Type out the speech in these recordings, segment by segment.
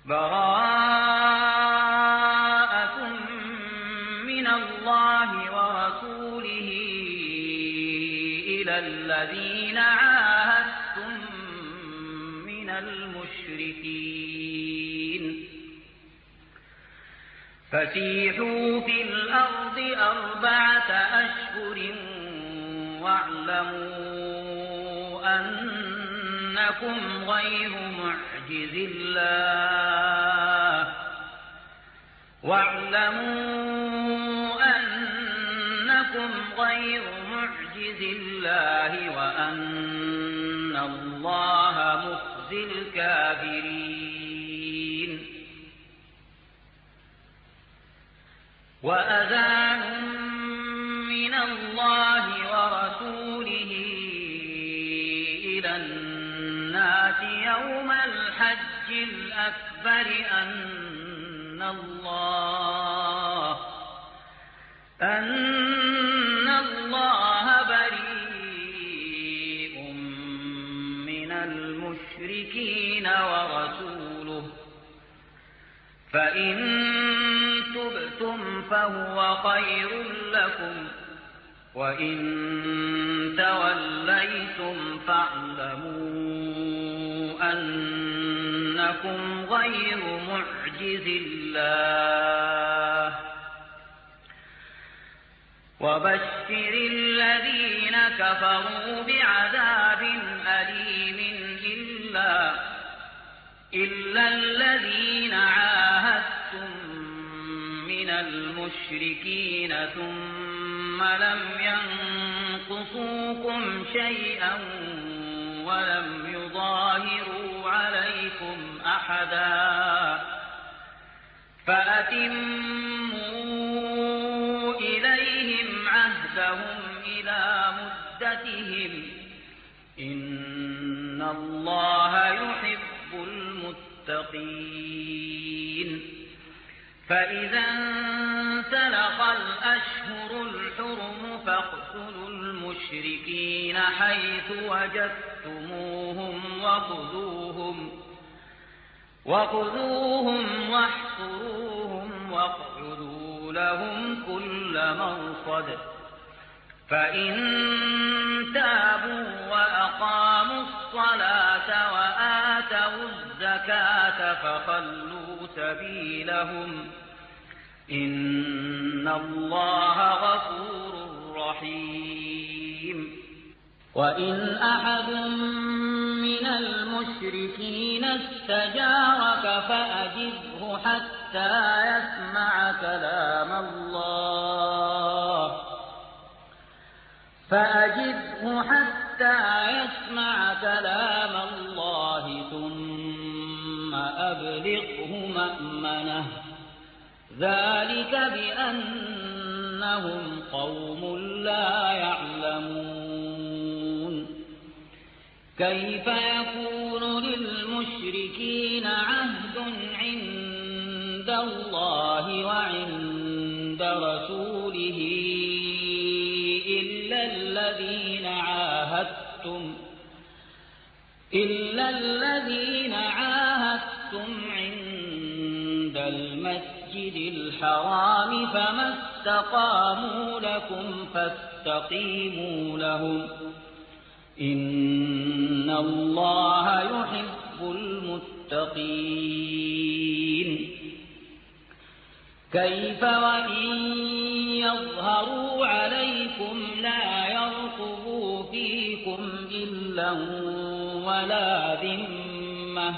براءة من الله ورسوله إلى الذين عاهدتم من المشركين فسيحوا في الأرض 4 أشهر واعلموا أنكم غير معجز الله وأن الله مخزي الكافرين وأذان من الله ورسوله إلى الناس يوم الحج الأكبر أن الله بريء من المشركين ورسوله فإن تبتم فهو خير لكم وإن توليتم فاعلموا أنكم غير معجز الله وبشر الذين كفروا بعذاب أليم إلا الذين عاهدتم من المشركين ثم لم ينقصوكم شيئا ولم يظاهروا عليكم أحدا فأتموا إليهم عهدهم إلى مدتهم إن الله يحب المتقين فإذا انسلخ الأشهر الحرم فاقتلوا المشركين حيث وجدتموهم وخذوهم واحصروهم واقعدوا لهم كل مرصد فإن تابوا وأقاموا الصلاة وآتوا الزكاة فخلوا سبيلهم إن الله غفور رحيم وإن أحد من المشركين استجارك فأجره حتى يسمع كلام الله ثم أبلغه مأمنه ذلك بأنهم قوم لا يعلمون كيف يكون للمشركين عهد عند الله وعند رسوله إلا الذين عاهدتم عند المسجد الحرام فما استقاموا لكم فاستقيموا لهم إن الله يحب المتقين كيف وإن يظهروا عليكم لا يرقبوا فيكم إلا ولا ذمة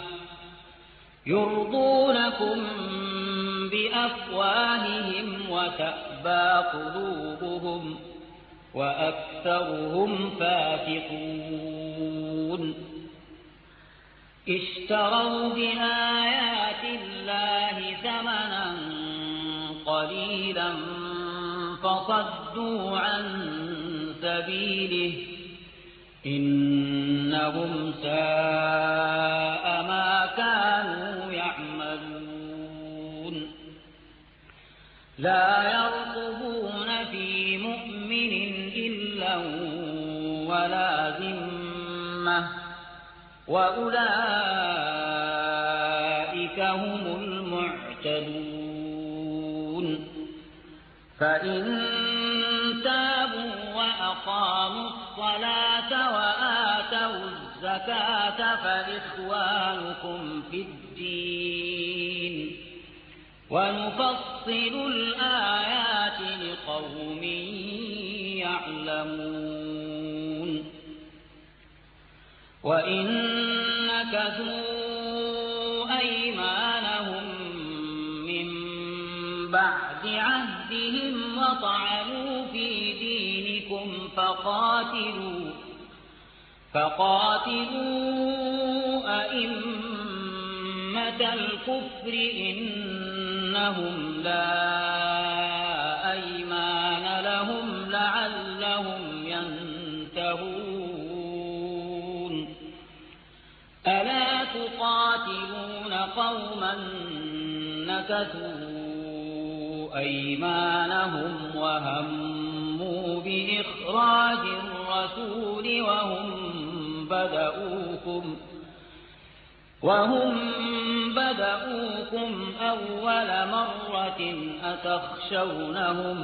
يرضونكم بأفواههم وتأبى قلوبهم وأكثرهم فاسقون اشتروا بآيات الله ثمنا قليلا فصدوا عن سبيله إنهم ساء ما كانوا يعملون لا يرقبون في مؤمن إلا ولا ذمة وأولئك هم المعتدون فإن تابوا وأقاموا الصلاة وآتوا الزكاة فإخوانكم في الدين ونفصل الآيات لقوم يعلمون وإن نكثوا أيمانهم من بعد عهدهم وطعنوا في دينكم فقاتلوا أئمة الكفر إنهم لا أيمان لهم لعلهم ينتهون ألا تقاتلون قوما نكثوا أيمانهم وهموا بإخراج الرسول وهم بدؤوكم أول مرة أتخشونهم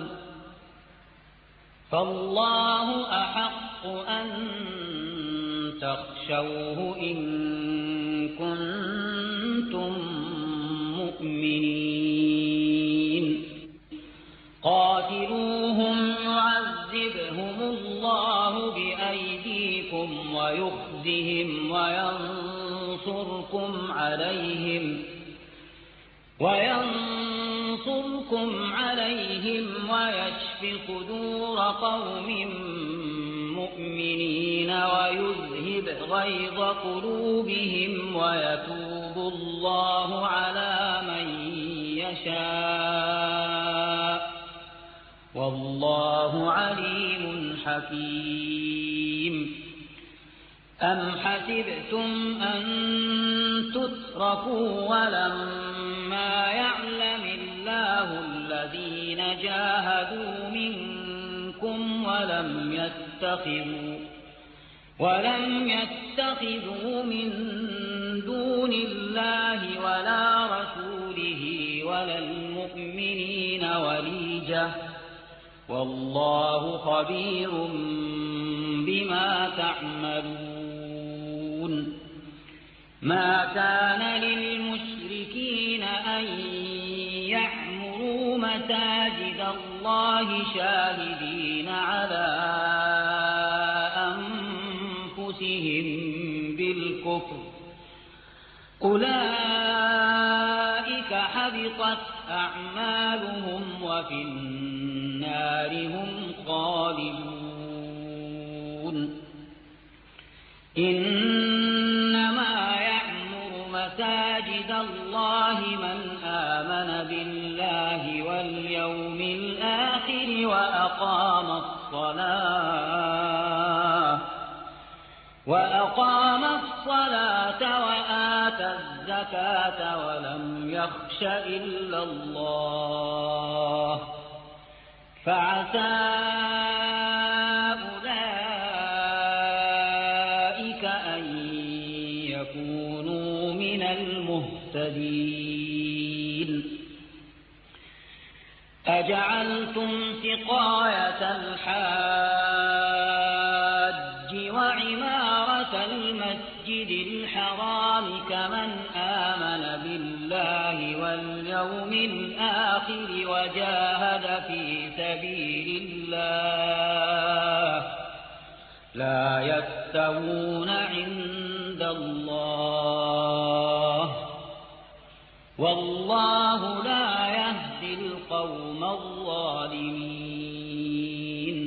فالله أحق أن تخشوه إن كنتم مؤمنين قاتلوهم يعذبهم الله بأيديكم ويخزهم وينصركم عليهم ويشف صدور قوم مؤمنين ويذهب غيظ قلوبهم ويتوب الله على من يشاء والله عليم حكيم أم حسبتم أن تتركوا ولما يعلم الله الذين جاهدوا منكم ولم يتخذوا من دون الله ولا رسوله ولا المؤمنين وليجة والله خبير بما تعملون ما كان للمشركين أن يعمروا مساجد الله شاهدين على أنفسهم بالكفر أولئك حبطت أعمالهم وفي النار هم خالدون إنما يعمر مساجد الله من آمن بالله واليوم الآخر وأقام الصلاة وآتى الزكاة ولم يخش إلا الله فعسى أولئك أن يكونوا من المهتدين أجعلتم سقاية الحاج وعمارة المسجد الحرام كمن آمن بالله واليوم الآخر وجاهد في سبيل الله لا يستوون عند الله والله لا يهدي القوم الظالمين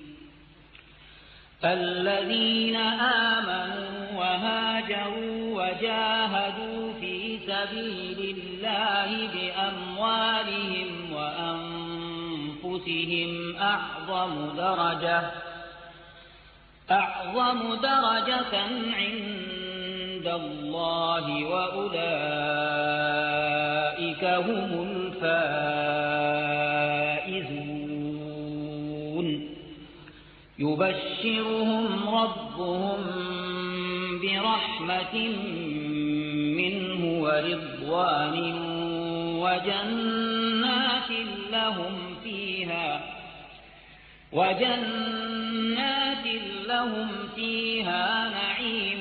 الذين آمنوا وهاجروا وجاهدوا في سبيل الله بأموالهم وأنفسهم أعظم درجة عند الله وأولئك هم الفائزون يبشرهم ربهم برحمة منه ورضوان وجنات لهم فيها نعيم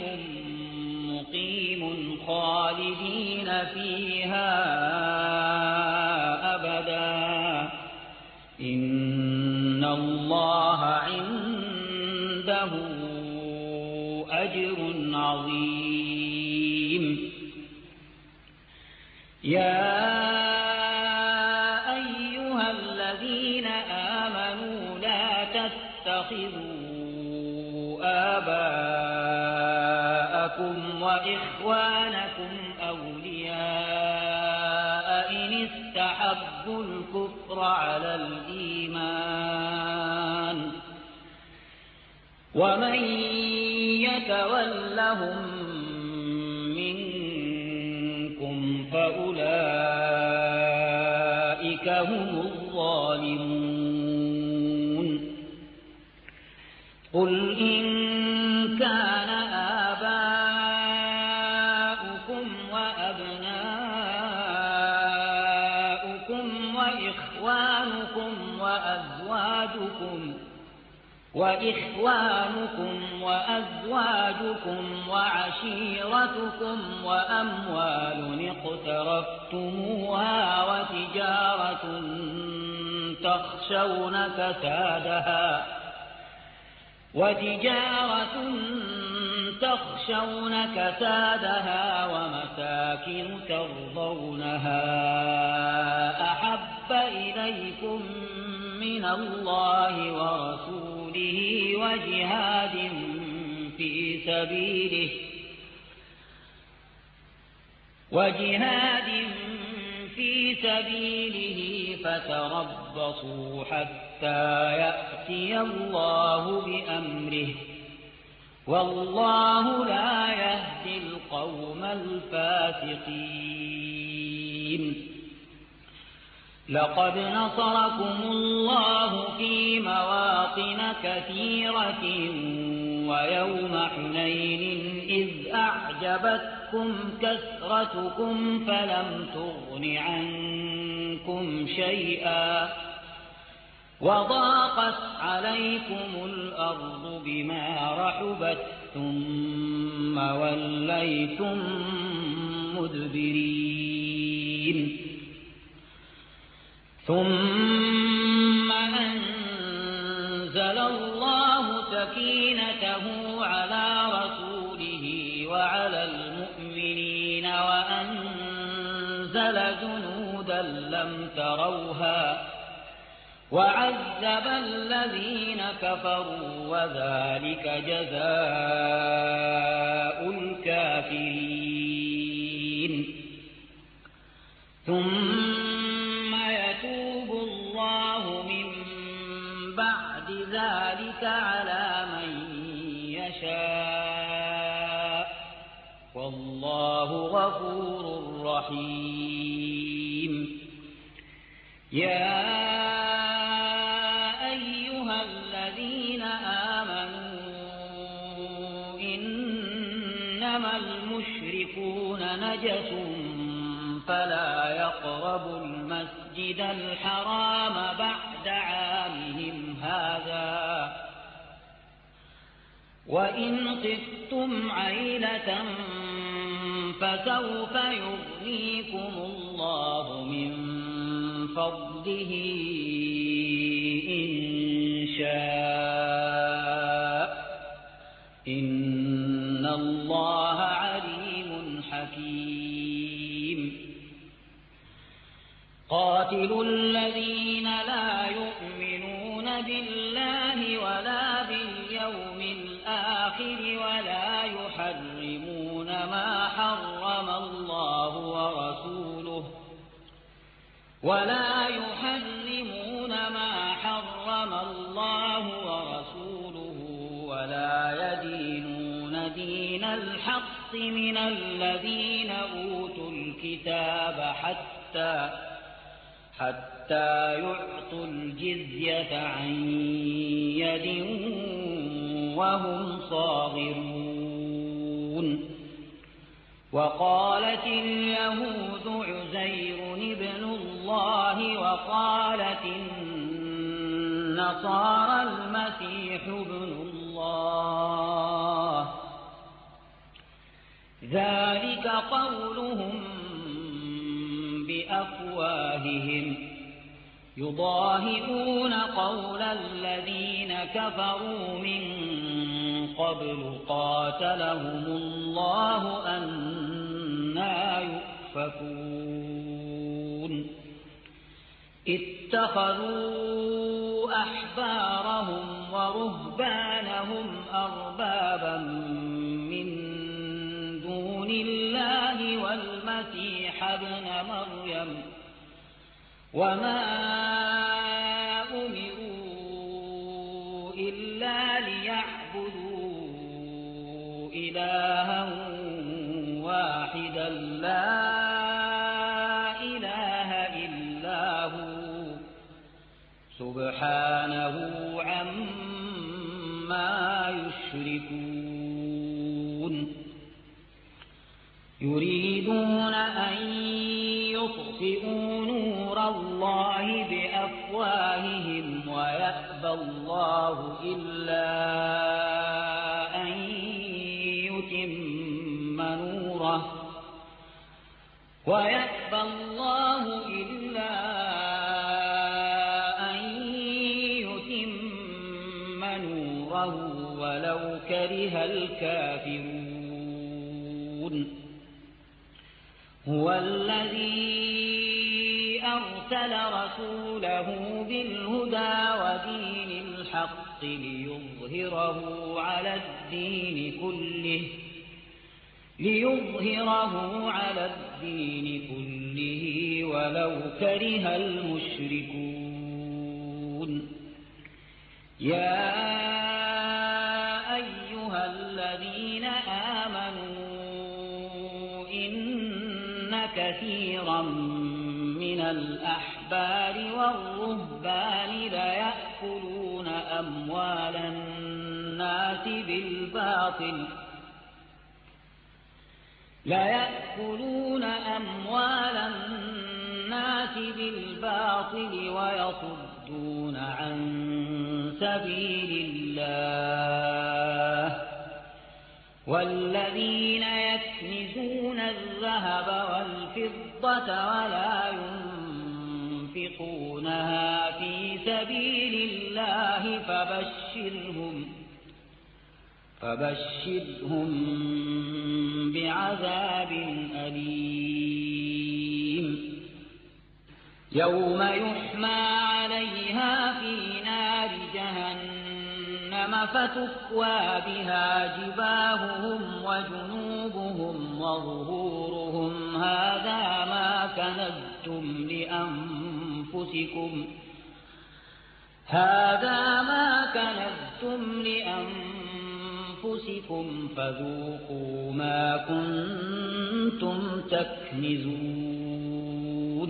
مقيم خالدين فيها أبدا إن الله عنده أجر عظيم. يا أيها الذين آمنوا لا تتخذوا آباءكم وإخوانكم أولياء إن استحبوا الكفر على الإيمان ومن يتولهم منكم فأولئك هم الظالمون. قل إن كان آباؤكم وأبناؤكم وإخوانكم وأزواجكم وعشيرتكم وأموال اقترفتموها وتجارة تخشون كسادها ومساكن ترضونها أحب إليكم من الله ورسوله وجهاد في سبيله فتربصوا حتى يأتي الله بأمره والله لا يهدي القوم الفاسقين. لقد نصركم الله في مواطن كثيرة ويوم حنين إذ أعجبتكم كثرتكم فلم تغن عنكم شيئا وضاقت عليكم الأرض بما رحبت ثم وليتم مدبرين. ثم أنزل الله سكينته على رسوله وعلى المؤمنين وأنزل جنودا لم تروها وعذب الذين كفروا وذلك جزاء الكافرين. ثم يتوب الله من بعد ذلك على من يشاء والله غفور رحيم. يا أيها الذين آمنوا إنما المشركون نجس فلا يقربوا المسجد الحرام بعد عامهم هذا وإن خفتم عيلة فسوف يغنيكم الله من فضله إن شاء إن الله عليم حكيم. قاتلوا الذين لا يؤمنون بالله ولا باليوم الآخر ولا يحرمون ما حرم الله ورسوله ولا يدينون دين الحق من الذين أوتوا الكتاب حتى يعطوا الجزية عن يد وهم صاغرون. وقالت اليهود عزير ابن الله وقالت النصارى المسيح ابن الله ذلك قولهم بأفواههم يضاهئون قول الذين كفروا من قبل قاتلهم الله أنى يؤفكون اتخذوا أحبارهم ورهبانهم أربابا من دون الله والمسيح ابن مريم وما أمروا إلا ليعبدوا إلها واحدا لا إله إلا هو سبحانه عما يشركون يريدون أن يطفئوا نور الله بأفواههم ويأبى الله إلا أن يتم نوره ولو كره الكافرون هو الذي أرسل رسوله بالهدى ودين الحق ليظهره على الدين كله ولو كره المشركون يا أيها الذين آمنوا إن كثيرا من الأحبار والرهبان ليأكلون أموال الناس بالباطل ويصدون عن سبيل الله والذين يكنزون الذهب والفضة ولا ينفقونها في سبيل الله فبشرهم بعذاب أليم يوم يحمى عليها في نار جهنم فتكوى بها جباههم وجنوبهم وظهورهم هذا ما كنزتم لأنفسكم فذوقوا ما كنتم تكنزون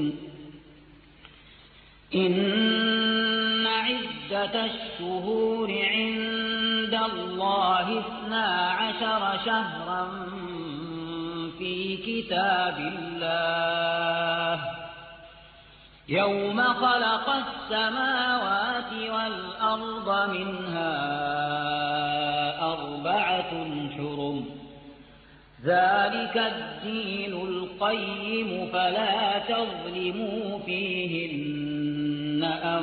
إن عدة الشهور عند الله 12 شهرا في كتاب الله يوم خلق السماوات والأرض منها 4 حرم ذلك الدين القيم فلا تظلموا فيهن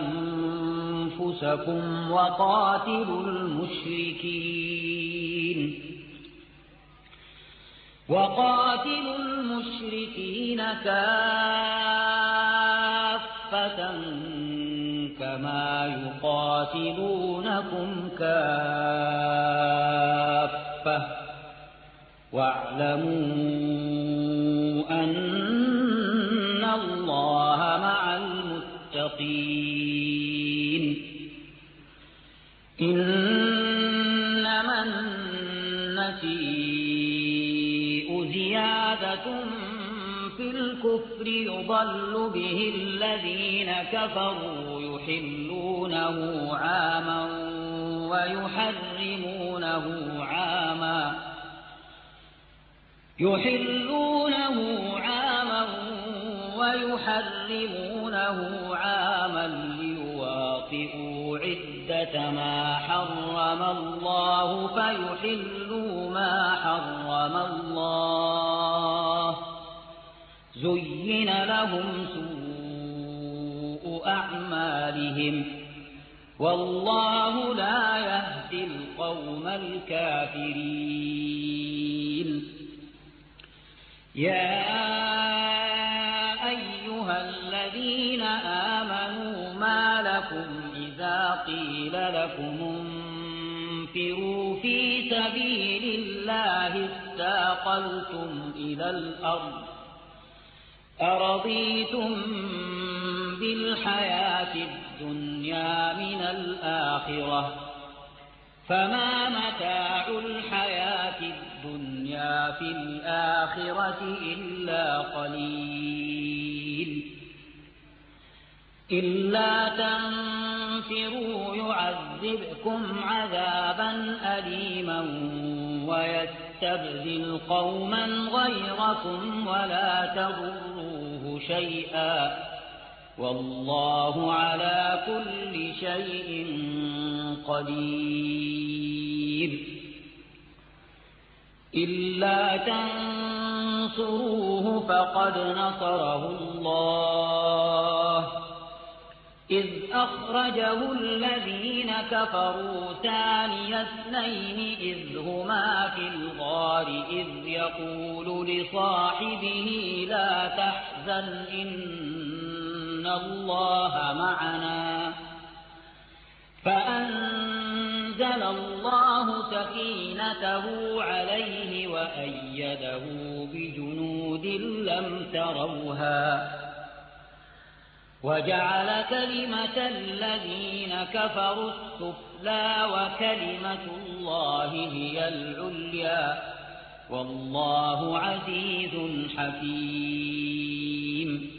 أنفسكم وقاتلوا المشركين كافة كما يقاتلونكم كافة واعلموا أن الله مع المتقين إنما النسيء زيادة في الكفر يضل به الذين كفروا يحلونه عاما يحلونه عاما ويحرمونه عاما ليواطئوا عدة ما حرم الله فيحلوا ما حرم الله. زين لهم سوء أعمالهم والله لا يهدي القوم الكافرين. يا أيها الذين آمنوا ما لكم إذا قيل لكم انفروا في سبيل الله اثاقلتم إلى الأرض أرضيتم بالحياة الدنيا من الآخرة فما متاع الحياة الدنيا في الآخرة إلا قليل. إلا تنفروا يعذبكم عذابا أليما ويستبدل قوما غيركم ولا تضروه شيئا والله على كل شيء قدير. إلا تنصروه فقد نصره الله إذ أخرجه الذين كفروا ثاني اثنين إذ هما في الغار إذ يقول لصاحبه لا تحزن إن الله معنا فأنزل الله سكينته عليه وأيده بجنود لم تروها وجعل كلمة الذين كفروا السفلى وكلمة الله هي العليا والله عزيز حكيم.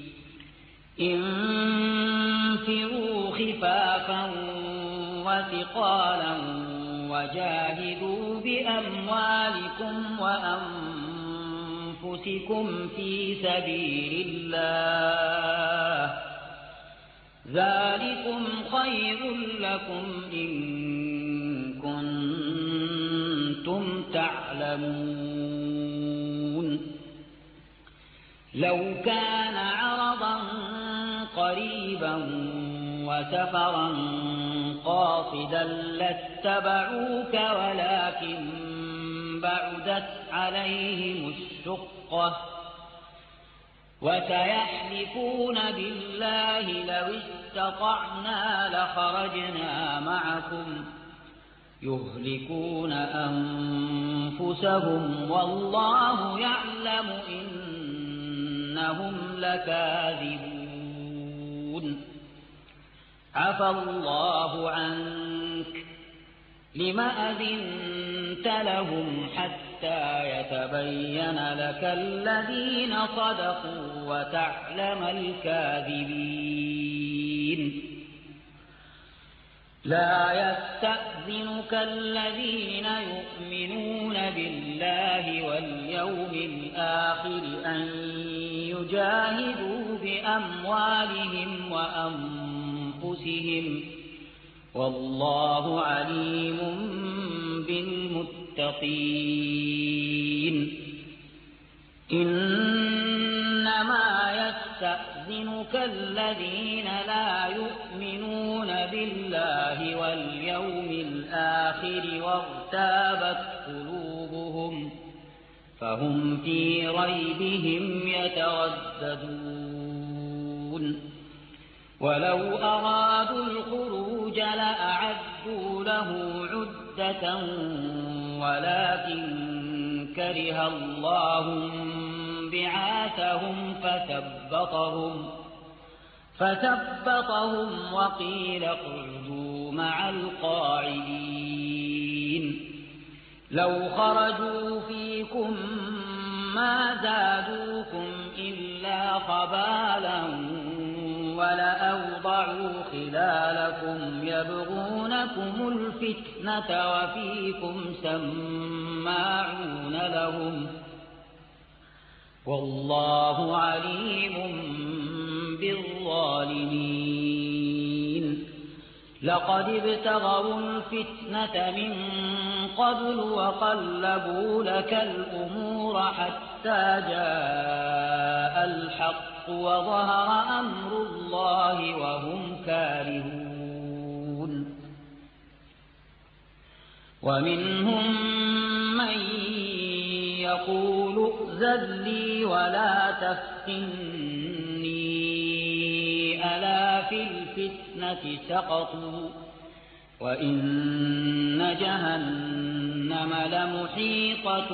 انفروا خفافا وثقالا وجاهدوا بأموالكم وأنفسكم في سبيل الله ذلكم خير لكم إن كنتم تعلمون. لو كان عرضا قريبا وسفرا قاصدا لاتبعوك ولكن بعدت عليهم الشقة وسيحلفون بالله لو استطعنا لخرجنا معكم يهلكون أنفسهم والله يعلم إنهم لكاذبون. عفى الله عنك لم أذنت لهم حتى يتبين لك الذين صدقوا وتعلم الكاذبين. لا يستأذنك الذين يؤمنون بالله واليوم الآخر أن يجاهدوا بأموالهم وأنفسهم والله عليم بالمتقين. إنما يستأذنك الذين لا يؤمنون بالله واليوم الآخر وارتابت قلوبهم فهم في ريبهم يترددون. ولو أرادوا الخروج لأعدوا له عدة ولكن كره الله بعاثهم فثبطهم وقيل اقعدوا مع القاعدين. لو خرجوا فيكم ما زادوكم إلا خبالا ولأوضعوا خلالكم يبغونكم الفتنة وفيكم سماعون لهم والله عليم بالظالمين لقد ابتغوا الفتنة من قبل وقلبوا لك الأمور حتى جاء الحق وظهر أمر الله وهم كارهون ومنهم من يقول ائذن لي ولا تفتني ألا في الفتنة سقطوا وإن جهنم لمحيطة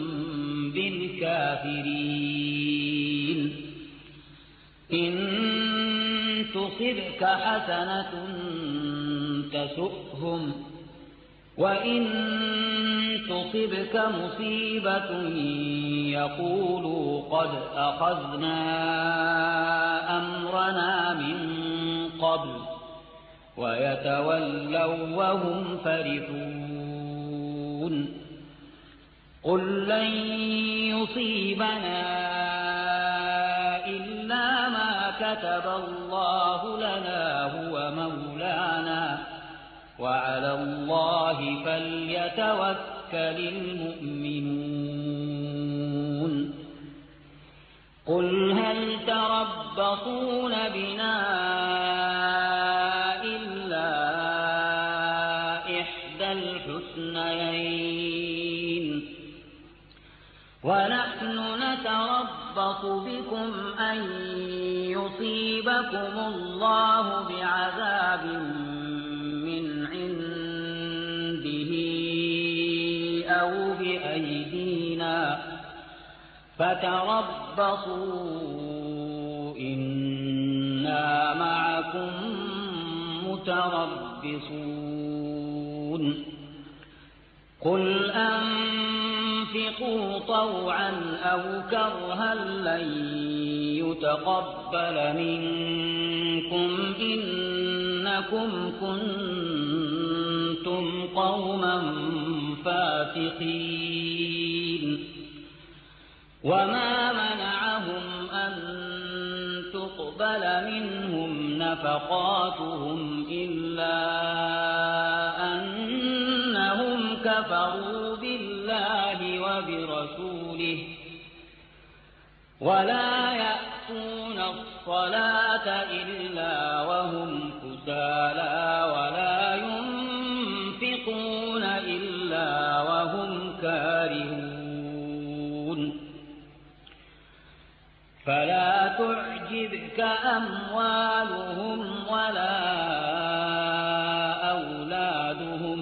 بالكافرين إن تصبك حسنة تسؤهم وإن تصبك مصيبة يقولوا قد أخذنا أمرنا من قبل ويتولوا وهم فرحون قل لن يصيبنا إلا ما كتب الله لنا هو مولانا وعلى الله فليتوكل المؤمنون قل هل تربصون بنا إلا إحدى الحسنيين ونحن نتربص بكم أن يصيبكم الله بعذاب من عنده أو بأيدينا فتربصوا إنا معكم متربصون قل أنفقوا طوعا أو كرها لن يتقبل منكم إنكم كنتم قوما فاسقين وما منعهم أن تقبل منهم نفقاتهم إلا أنهم كفروا بالله وبرسوله ولا يأتون الصلاة إلا وهم كسالى ولا ينفقون إلا وهم كارهون فلا تعجبك أموالهم ولا أولادهم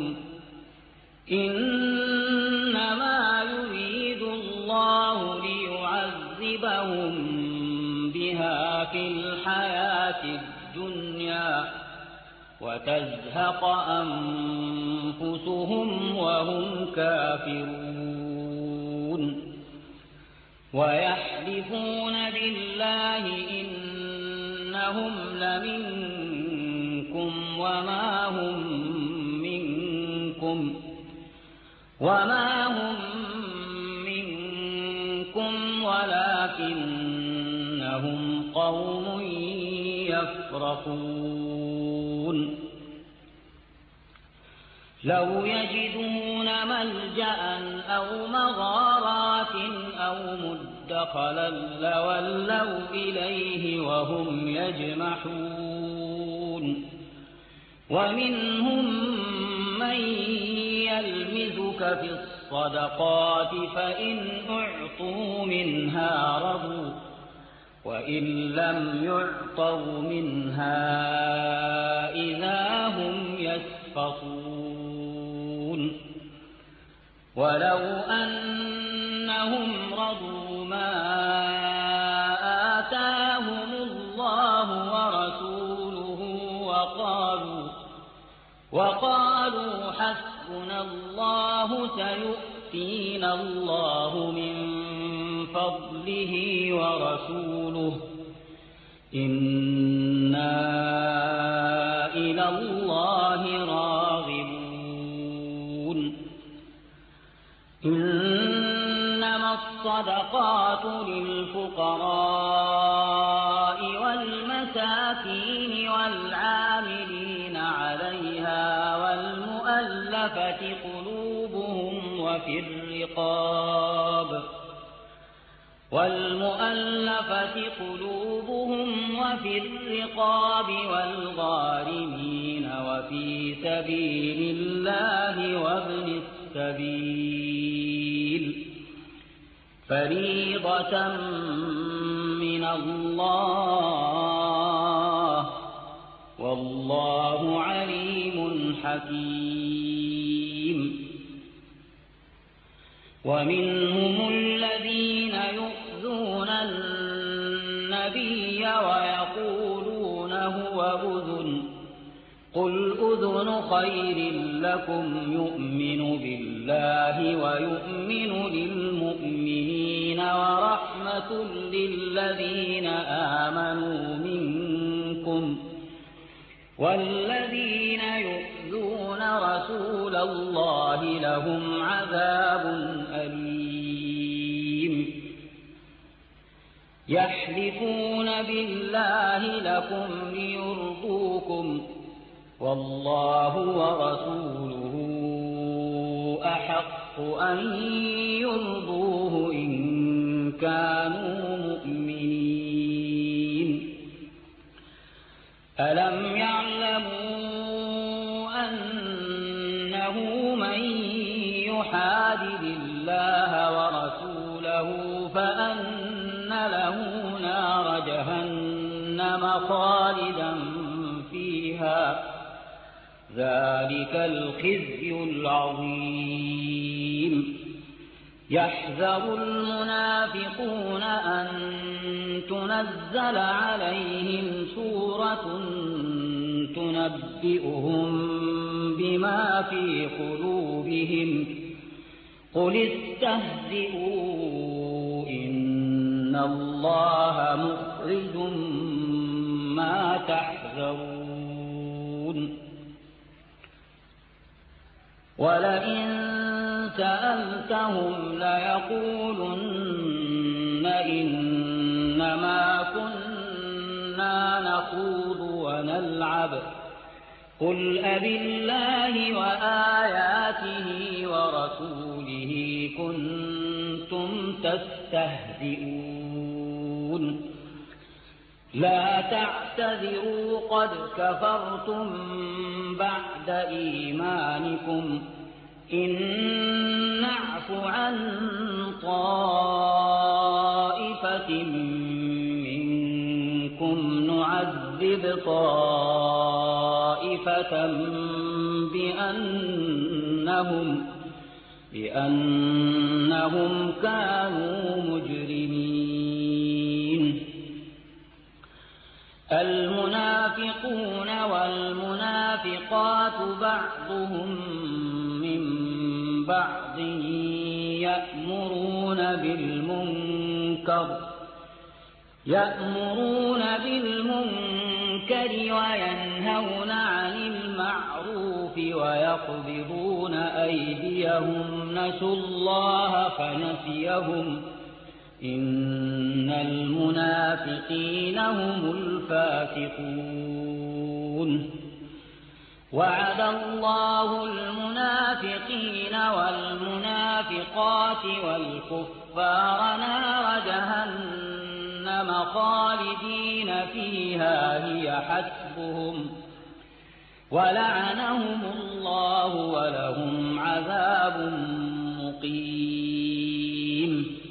إنما يريد الله ليعذبهم بها في الحياة الدنيا وتزهق أنفسهم وهم كافرون ويحلفون بالله إنهم لمنكم وما هم منكم ولكنهم قوم يفرقون لو يجدون ملجأ أو مغارات أو مدخلا لولوا إليه وهم يجمحون ومنهم من يلمزك في الصدقات فإن أعطوا منها رضوا وإن لم يعطوا منها إذا هم يسخطون ولو أنهم رضوا ما آتاهم الله ورسوله وقالوا حسبنا الله سيؤتينا الله من فضله ورسوله إنا إلى الله راغبون إنما الصدقات الصدقات للفقراء والمساكين والعاملين عليها والمؤلفة قلوبهم وفي الرقاب والغارمين وفي سبيل الله وابن السبيل فريضة من الله والله عليم حكيم. ومنهم الذين يؤذون النبي ويقولون هو أذن قل أذن خير لكم يؤمن بالله ويؤمن للمؤمنين ورحمة للذين آمنوا منكم والذين يؤذون رسول الله لهم عذاب أليم. يحلفون بالله لكم ليرضوكم والله ورسوله أحق أن يرضوه إن كانوا مؤمنين. ألم يعلموا أنه من يحادد الله ورسوله فأن له نار جهنم خالدا فيها ذلك الخزي العظيم. يحذر المنافقون أن تنزل عليهم سورة تنبئهم بما في قلوبهم قل استهزئوا إن الله مخرج ما تحذرون. ولئن سألتهم ليقولن إنما كنا نخوض ونلعب قل أبالله وآياته ورسوله كنتم تستهزئون. لا تعتذروا قد كفرتم بعد إيمانكم إن نعف عن طائفة منكم نعذب طائفة بأنهم كانوا مجرمين. المنافقون والمنافقات بعضهم من بعض يأمرون بالمنكر وينهون عن المعروف ويقبضون أيديهم نسوا الله فنسيهم إن المنافقين هم الفاسقون. وعد الله المنافقين والمنافقات والكفار نار جهنم خالدين فيها هي حسبهم ولعنهم الله ولهم عذاب مقيم.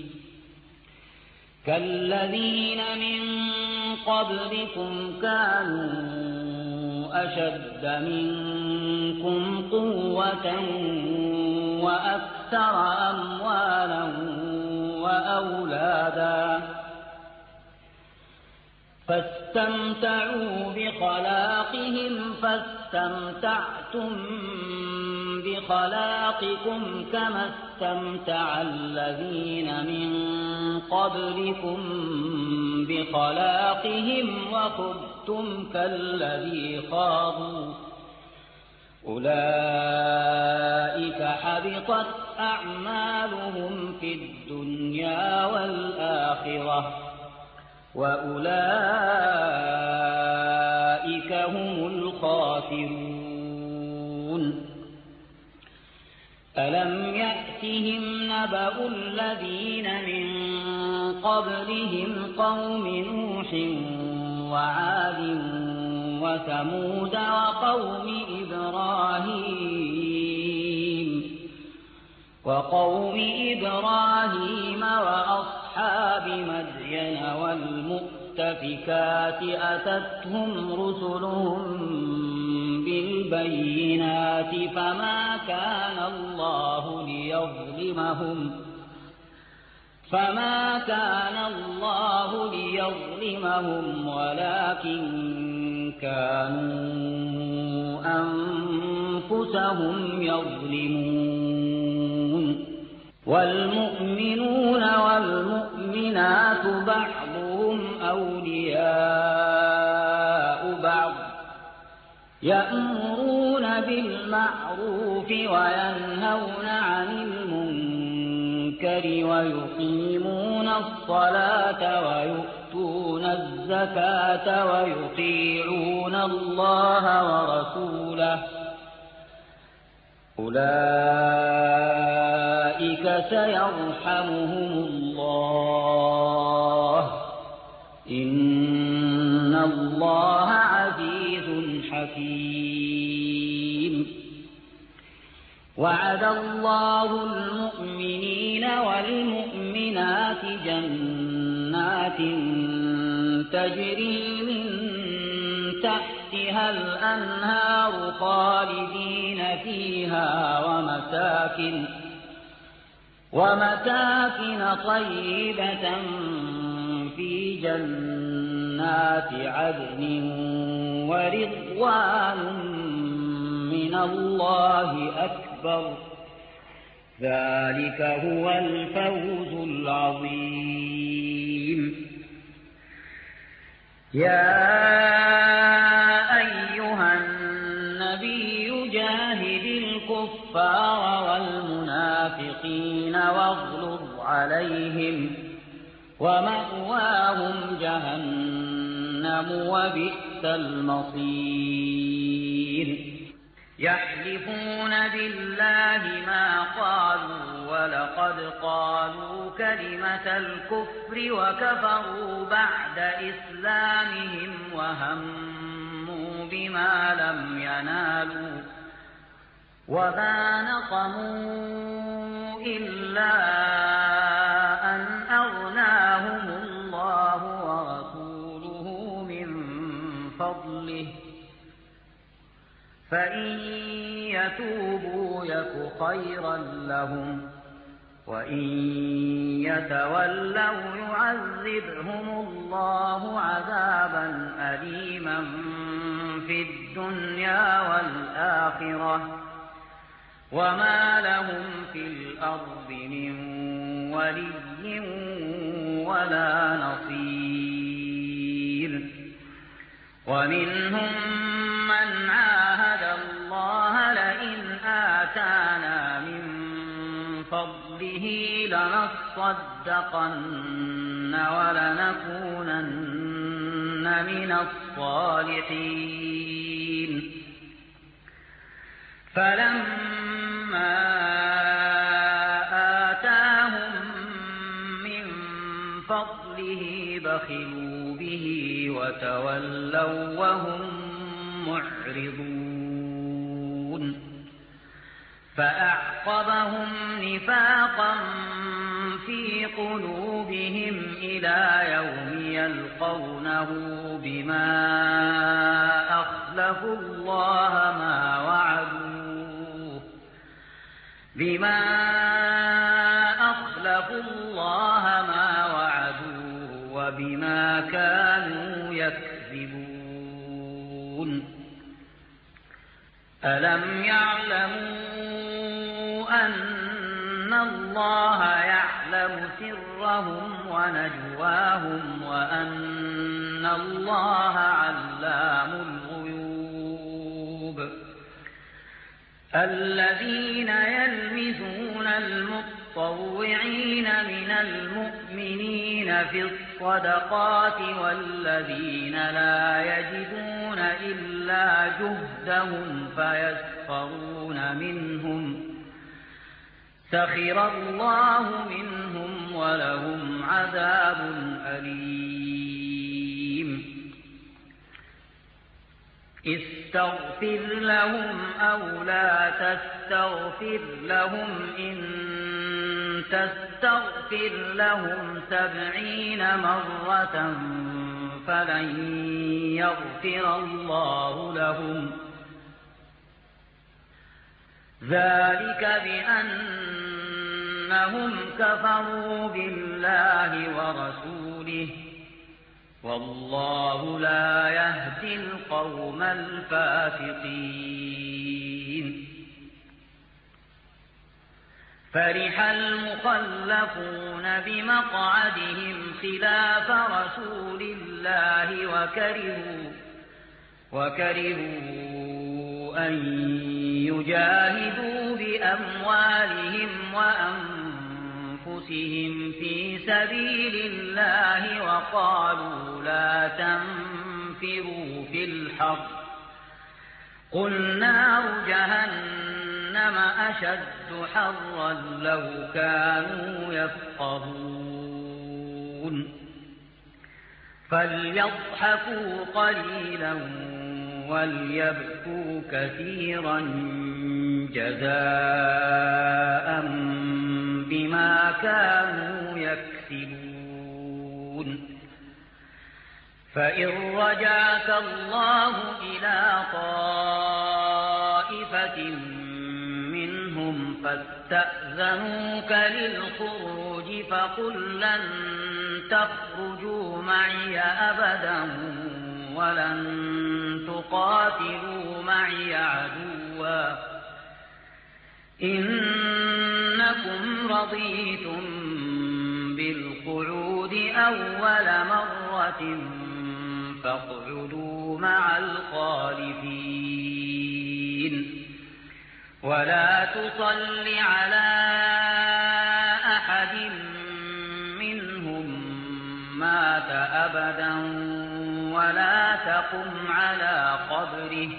كالذين من قبلكم كانوا أشد منكم قوة وأكثر أموالا وأولادا فاستمتعوا بخلاقهم فاستمتعتم بخلاقكم كما استمتع الذين من قبلكم بخلاقهم وخذتم كالذي خاضوا أولئك حبطت أعمالهم في الدنيا والآخرة وأولئك هم الخاسرون. ألم يأتهم نبأ الذين من قبلهم قوم نوح وعاد وثمود وقوم إبراهيم وأصحاب مدين والمؤتفكات أتتهم رسلهم بالبينات فما كان الله ليظلمهم ولكن كانوا أنفسهم يظلمون. والمؤمنون والمؤمنات بعضهم أولياء بعض يأمرون بالمعروف وينهون عن المنكر ويقيمون الصلاة ويؤتون الزكاة ويطيعون الله ورسوله أولئك سيرحمهم الله إن الله عزيز حكيم. وعد الله المؤمنين والمؤمنات جنات تجري من تحتها الأنهار خالدين فيها ومساكن طيبة في جنات عدن ورضوان من الله أكبر ذلك هو الفوز العظيم. يا أيها النبي جاهد الكفار والمنافقين واغلظ عليهم ومأواهم جهنم وبئس المصير. يحلفون بالله ما قالوا ولقد قالوا كلمة الكفر وكفروا بعد إسلامهم وهموا بما لم ينالوا وما نقموا إلا أن أغناهم الله ورسوله من فضله فإن يتوبوا يك خيرا لهم وإن يتولوا يعذبهم الله عذابا أليما في الدنيا والآخرة وما لهم في الأرض من ولي ولا نصير. ومنهم من عاهد الله لئن آتانا من فضله لنصدقن ولنكونن من الصالحين. فلما آتاهم من فضله بخلوا به وتولوا وهم معرضون. فأعقبهم نفاقا في قلوبهم إلى يوم يلقونه بما أخلفوا الله ما وعدوه وبما كانوا يكذبون. ألم يعلموا أن الله يعلم سرهم ونجواهم وأن الله علام الغيوب. الذين يلمزون المتطوعين من المؤمنين في الصدقات والذين لا يجدون إلا جهدهم فيسخرون منهم سخر الله منهم ولهم عذاب أليم استغفر لهم أو لا تستغفر لهم إن تستغفر لهم 70 مرة فلن يغفر الله لهم ذلك بأنهم كفروا بالله ورسوله والله لا يهدي القوم الفاسقين فرح المخلفون بمقعدهم خلاف رسول الله وكرهوا أن يجاهدوا بأموالهم وأنفسهم في سبيل الله وقالوا لا تنفروا في الحر قل نار جهنم أشد حرا لو كانوا يفقهون فليضحكوا قليلا وليبكوا كثيرا جزاء بما كانوا يكسبون فإن رجعك الله إلى طائفة منهم فاستأذنوك للخروج فقل لن تخرجوا معي أبدا ولن تقاتلوا معي عدوا إنكم رضيتم بالقعود أول مرة فاقعدوا مع الخالفين ولا تصل على أحد منهم مات أبدا ولا تقم على قبره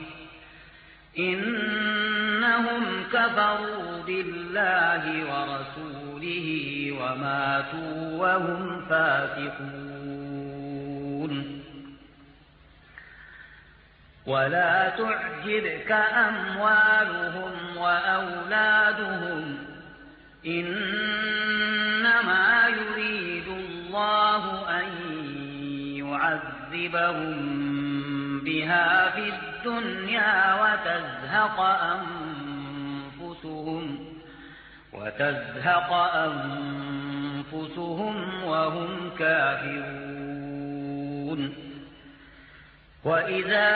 إنهم كفروا بالله ورسوله وماتوا وهم فاسقون ولا تعجبك أموالهم وأولادهم إنما يريد الله أن يعذبهم بها في الدنيا وتزهق أنفسهم وهم كافرون وإذا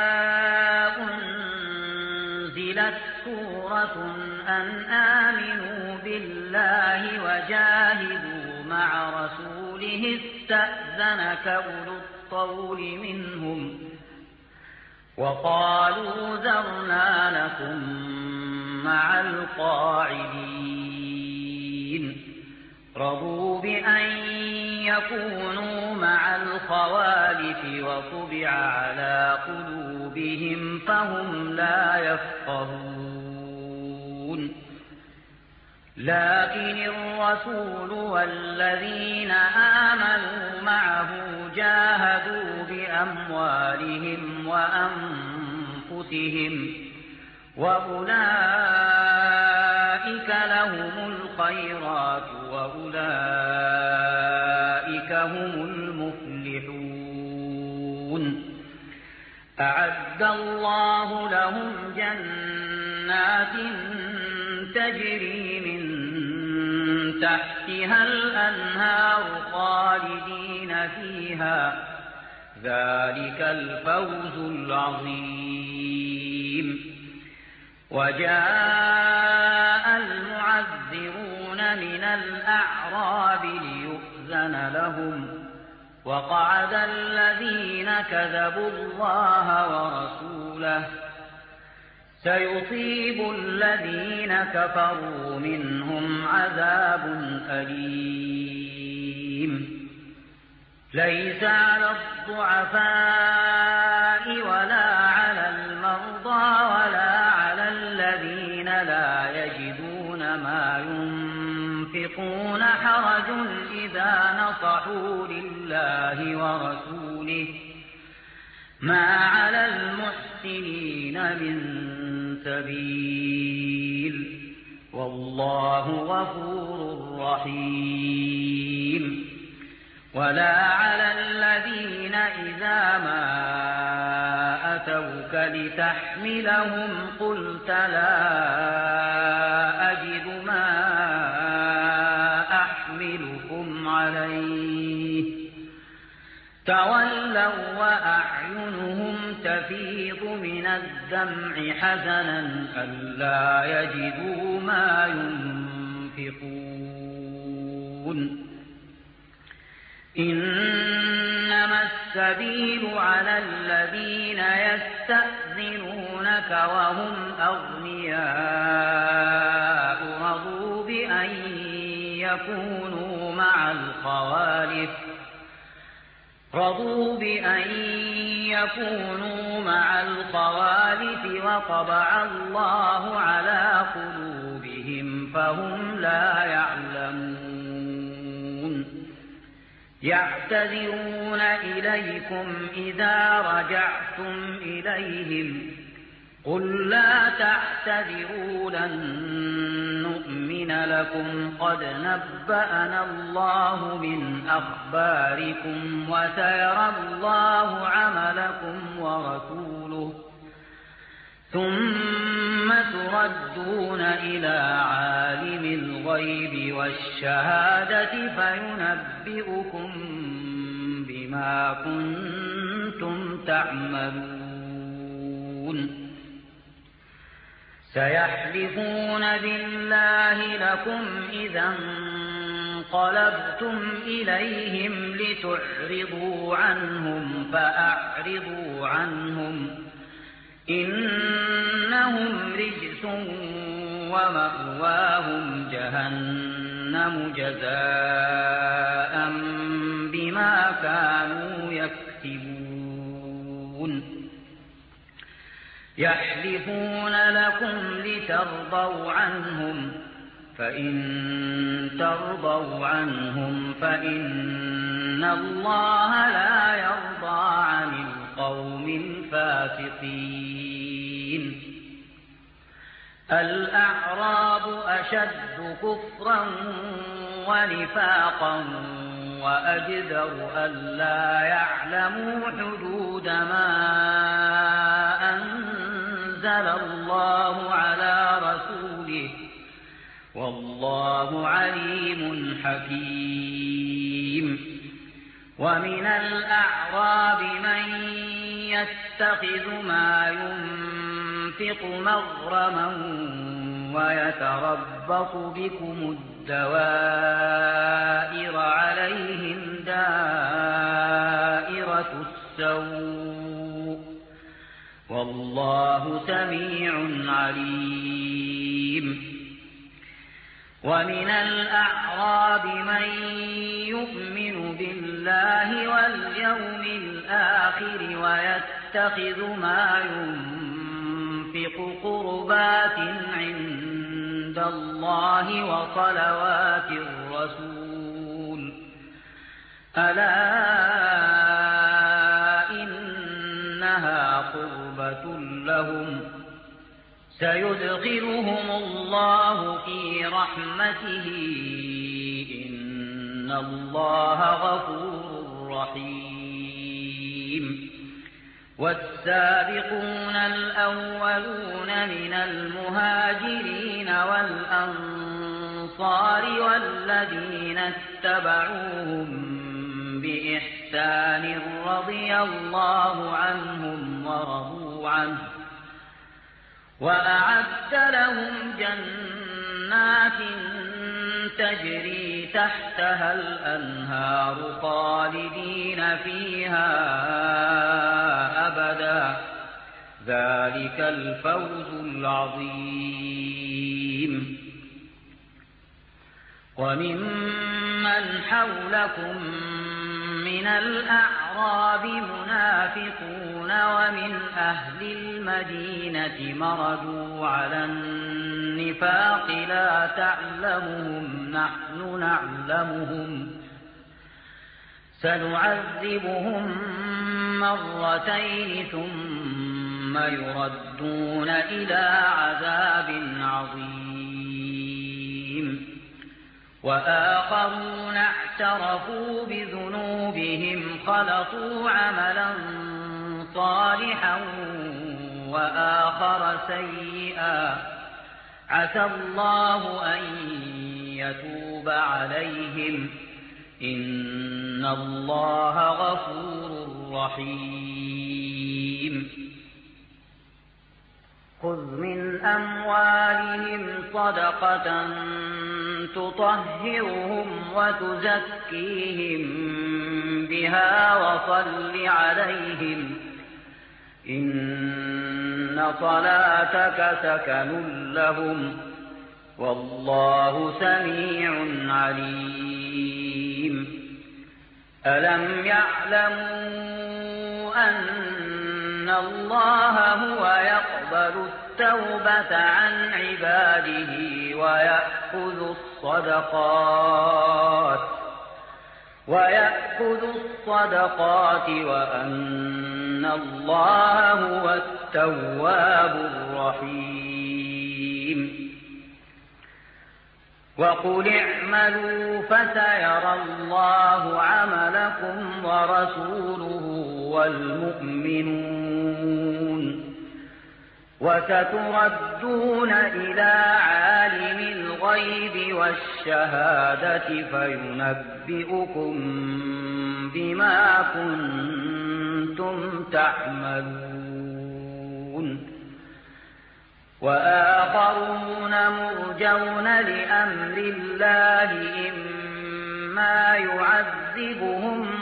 أنزلت سورة أن آمنوا بالله وجاهدوا مع رسوله استأذنك أولو الطول منهم وقالوا ذرنا لكم مع القاعدين رضوا بأن يكونوا مع الخوالف وطبع على قلوبهم فهم لا يفقهون لكن الرسول والذين آمنوا معه جاهدوا بأموالهم وأنفسهم وأولئك لهم الخيرات وأولئك هم المفلحون أعد الله لهم جنات تجري من تحتها الأنهار خالدين فيها ذلك الفوز العظيم وجاء المعذرون من الأعراب ليؤذن لهم وقعد الذين كذبوا الله ورسوله سيصيب الذين كفروا منهم عذاب أليم ليس على الضعفاء ولا على المرضى ولا على الذين لا يجدون ما ينفقون حرج إذا نصحوا لله ورسوله ما على المحسنين من سبيل والله غفور رحيم ولا على الذين إذا ما أتوك لتحملهم قلت لا أجد ما أحملكم عليه تولوا وأعينهم تفيض من الدمع حزنا ألا يجدوا ما ينفقون إنما السبيل على الذين يستأذنونك وهم أغنياء رضوا بأن يكونوا مع الخوالف وطبع الله على قلوبهم فهم لا يعلمون يعتذرون إليكم إذا رجعتم إليهم قل لا تعتذروا لن نؤمن لكم قد نبأنا الله من أخباركم وسيرى الله عملكم ورسوله ثم تردون إلى عالم الغيب والشهادة فينبئكم بما كنتم تعملون سيحلفون بالله لكم إذا انقلبتم إليهم لتعرضوا عنهم فأعرضوا عنهم إنهم رجس ومأواهم جهنم جزاء بما كانوا يكسبون يحلفون لكم لترضوا عنهم فإن ترضوا عنهم فإن الله لا يرضى عن القوم الفاسقين الأعراب أشد كفرا ونفاقا وأجدر ألا يعلموا حدود ما أنزل الله على رسوله والله عليم حكيم ومن الأعراب من يتخذ ما ينفق مغرما ويتربص بكم الدوائر عليهم دائرة السوء والله سميع عليم ومن الأعراب من يؤمن بالله واليوم الآخر ويتخذ ما ينفق قربات عند الله وصلوات الرسول ألا إنها قربة لهم سيدخلهم الله في رحمته إن الله غفور رحيم والسابقون الأولون من المهاجرين والأنصار والذين اتبعوهم بإحسان رضي الله عنهم ورضوا عنه وأعد لهم جنات تجري تحتها الأنهار خالدين فيها أبدا ذلك الفوز العظيم. وممن حولكم من الأعراب منافقون ومن أهل المدينة مردوا على النفاق لا تعلمهم نحن نعلمهم سنعذبهم مرتين ثم يردون إلى عذاب عظيم. وآخرون اعترفوا بذنوبهم خلطوا عملا صالحا وآخر سيئا عسى الله أن يتوب عليهم إن الله غفور رحيم. خذ من أموالهم صدقة تطهرهم وتزكيهم بها وصل عليهم إن صلاتك سكن لهم والله سميع عليم. ألم يعلموا أن الله هو يقبل التوبة عن عباده ويأخذ الصدقات وأن الله هو التواب الرحيم. وقل اعملوا فسيرى الله عملكم ورسوله والمؤمنون وستردون إلى عالم الغيب والشهادة فينبئكم بما كنتم تعملون. وآخرون مرجون لأمر الله إما يعذبهم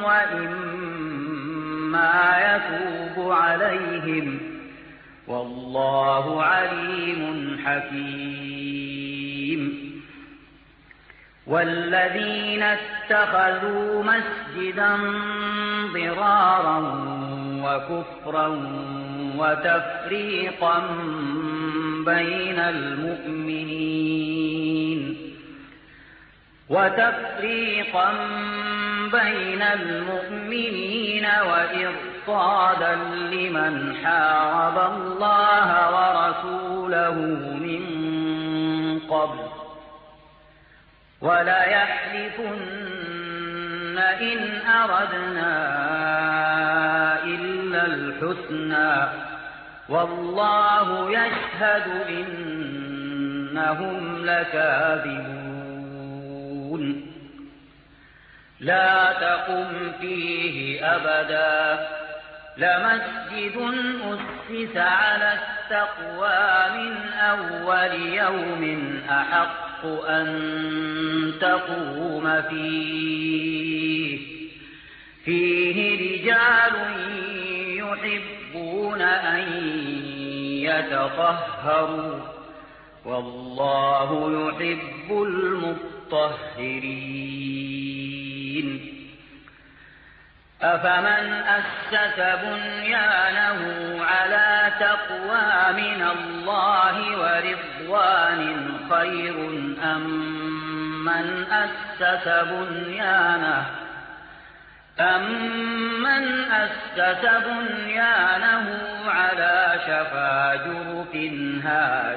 وإما يتوب عليهم والله عليم حكيم. والذين اتخذوا مسجدا ضرارا وكفرا وتفريقا بين المؤمنين وإرصادا لمن حارب الله ورسوله من قبل وليحلفن إن أردنا إلا الحسنى والله يشهد إنهم لكاذبون. لا تقم فيه أبدا لمسجد أسس على التقوى من أول يوم أحق أن تقوم فيه رجال يحبون أن يتطهروا والله يحب المطهرين. أفمن أسس بنيانه على تقوى من الله ورضوان خير أم من أسس بنيانه على شفا جرف هار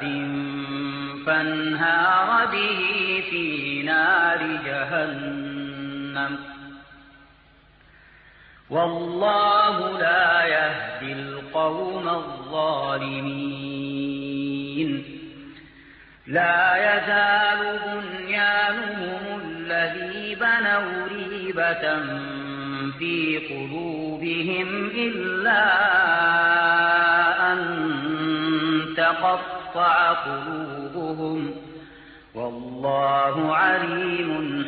فانهار به في نار جهنم والله لا يهدي القوم الظالمين. لا يزال بنيانهم الذي بنوا ريبة في قلوبهم إلا أن تقطع قلوبهم والله عليم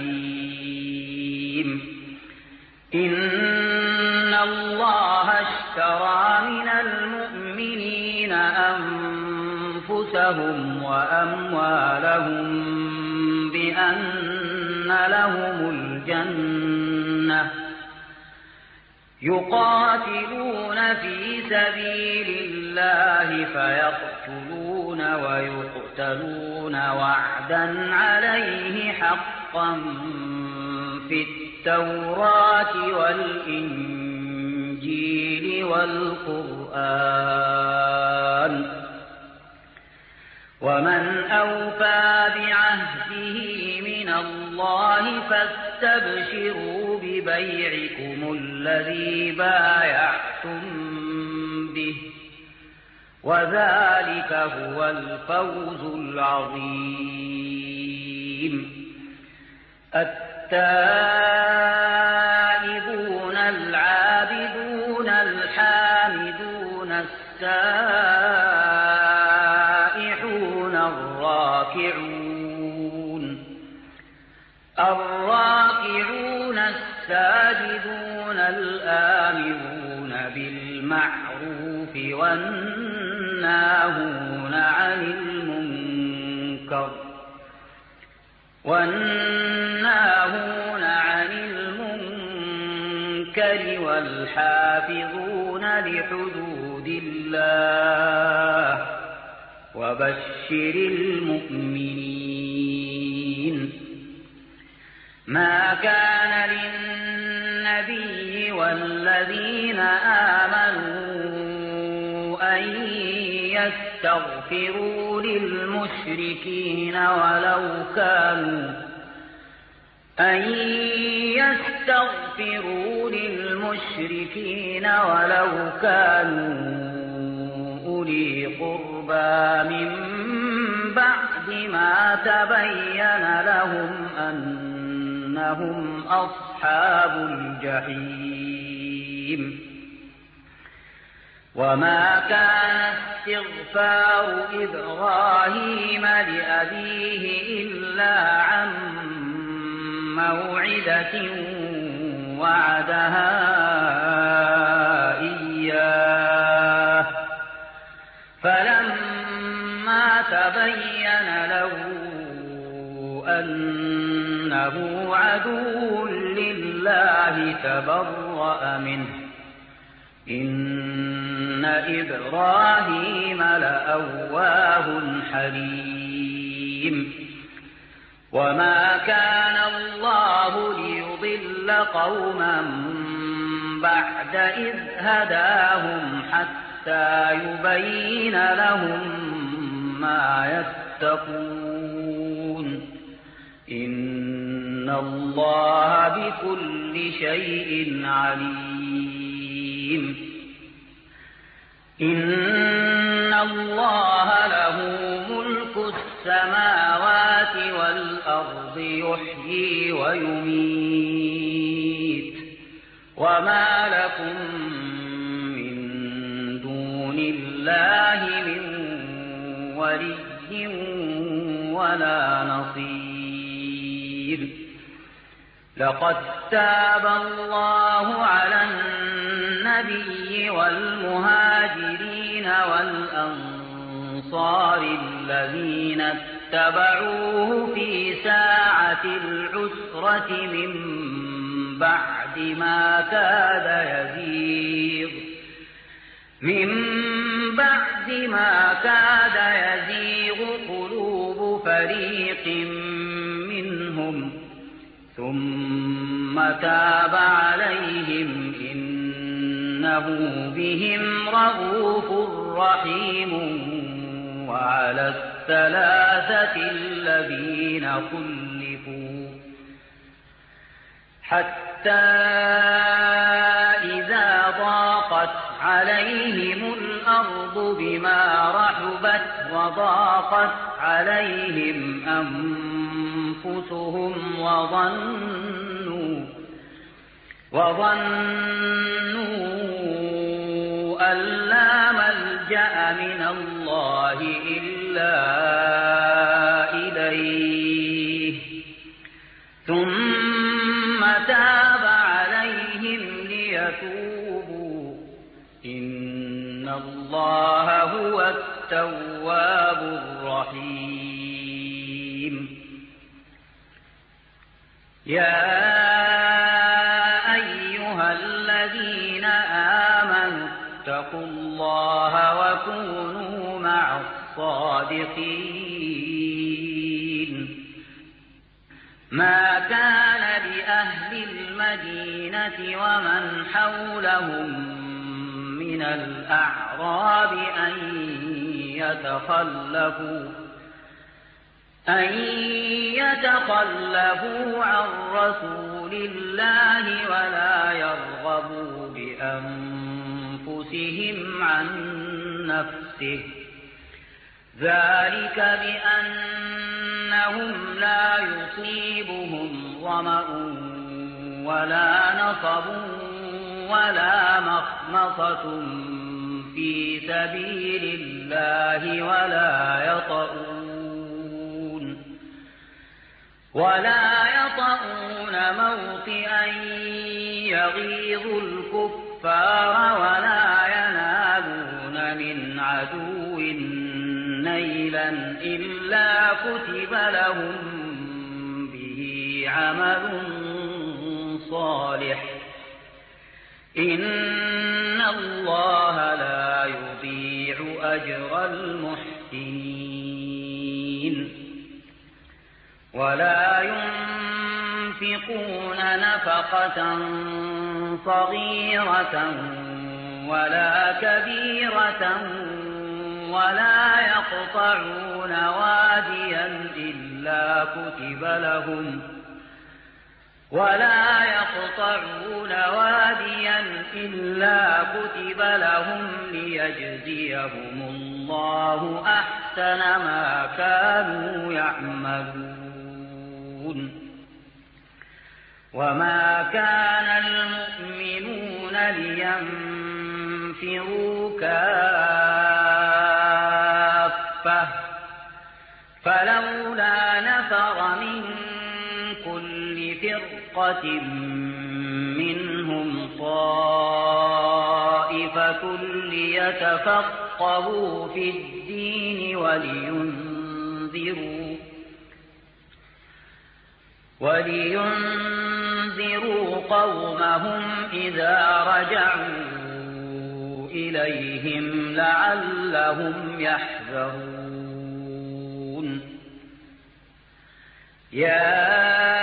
حكيم. إن الله اشترى من المؤمنين المؤمنين أنفسهم وأموالهم بأن لهم الجنة يقاتلون في سبيل الله فيقتلون ويقتلون وعدا عليه حقا في التوراة والإنجيل والقرآن ومن أوفى بعهده من الله فاستبشروا ببيعكم الذي بايعتم به وذلك هو الفوز العظيم. التائبون العابدون الحامدون السائحون الراكعون الساجدون الآمرون بالمعروف والناهون عن المنكر والحافظون لحدود الله وبشر المؤمنين. ما كان للنبي والذين آمنوا أن يستغفروا للمشركين ولو كانوا أولي قربى من بعد ما تبين لهم أنهم أصحاب الجحيم. وما كان استغفار إبراهيم لأبيه إلا عن موعدة وعدها إياه فلما تبين له أنه عدو لله تبرأ منه إن إبراهيم لأواه حليم. وما كان الله ليضل قوما بعد إذ هداهم حتى يبين لهم ما يتقون إن الله بكل شيء عليم. إن الله له ملك السماوات والأرض يحيي ويميت وما لكم من دون الله من ولي ولا نصير. لقد تاب الله على النبي والمهاجرين والأنصار الذين اتبعوه في ساعة العسرة من بعد ما كاد يزيغ قلوب فريق منهم ثم تاب عليهم إنه بهم رءوف رحيم. وعلى الثلاثة الذين خلفوا حتى إذا ضاقت عليهم الأرض بما رحبت وضاقت عليهم أنفسهم وظنوا أن لا ملجأ من الله إلا إليه ثم تاب عليهم ليتوبوا إن إن الله هو التواب الرحيم. يا أيها الذين آمنوا اتقوا الله وكونوا مع الصادقين. ما كان لأهل المدينة ومن حولهم من الأعراب أن يتخلفوا عن رسول الله ولا يرغبوا بأنفسهم عن نفسه، ذلك بأنهم لا يصيبهم ظمأ ولا نصب ولا مخمصة في سبيل الله ولا يطؤون موطئا يغيظ الكفار ولا ينالون من عدو نيلا إلا كتب لهم به عمل صالح، إن الله لا يضيع أجر المحسنين. ولا ينفقون نفقة صغيرة ولا كبيرة ولا يقطعون واديا إلا كتب لهم ليجزيهم الله أحسن ما كانوا يعملون. وما كان المؤمنون لينفروا كافة، فلولا نفر من كل فرقة منهم طائفة ليتفقهوا في الدين ولينذروا قومهم إذا رجعوا إليهم لعلهم يحذرون. يا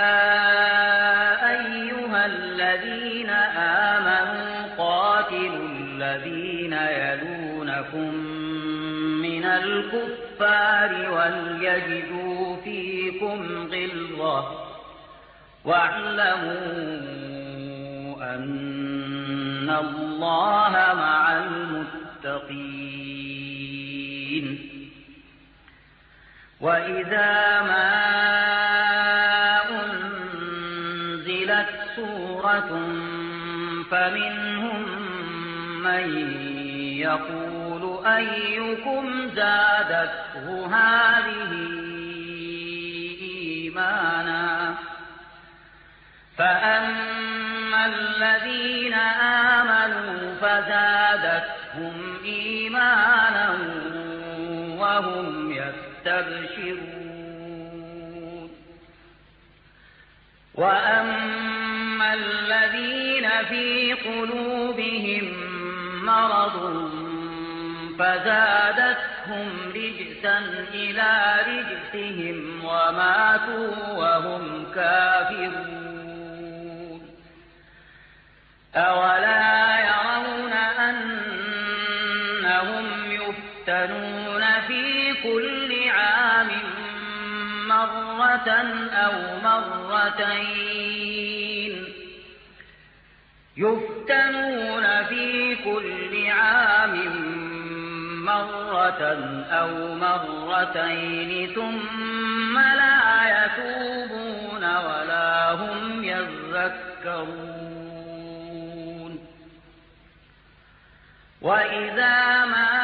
أيها الذين آمنوا قاتلوا الذين يلونكم من الكفار وليجدوا فيكم غلظة واعلموا أن الله مع المتقين. وإذا ما أنزلت سورة فمنهم من يقول أيكم زادته هذه إيمانا، فأما الذين آمنوا فزادتهم إيمانا وهم يستبشرون. وأما الذين في قلوبهم مرض فزادتهم رجسا إلى رجسهم وماتوا وهم كافرون. أولا يرون أنهم يفتنون في كل عام مرة أو مرتين ثم لا يتوبون ولا هم يذكرون. وإذا ما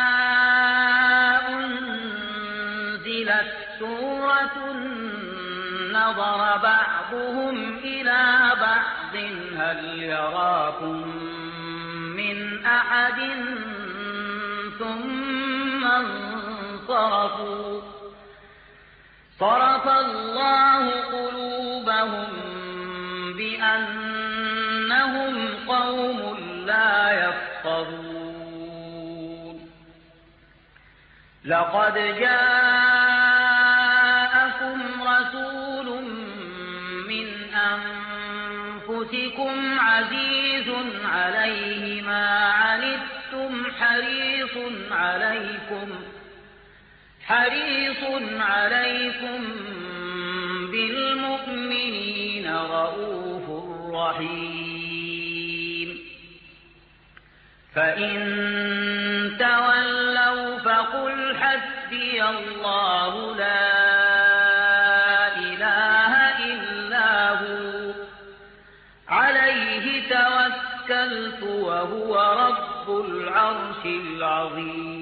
أنزلت سورة نظر بعضهم إلى بعض هل يراكم من أحد ثم انصرفوا صرف الله قلوبهم بأنهم قوم لا يفقهون لقد جاءكم رسول من أنفسكم عزيز عليه ما عنتم حريص عليكم بالمؤمنين رءوف رحيم فإن تولوا فقل حسبي الله لا إله إلا هو عليه توكلت وهو رب العرش العظيم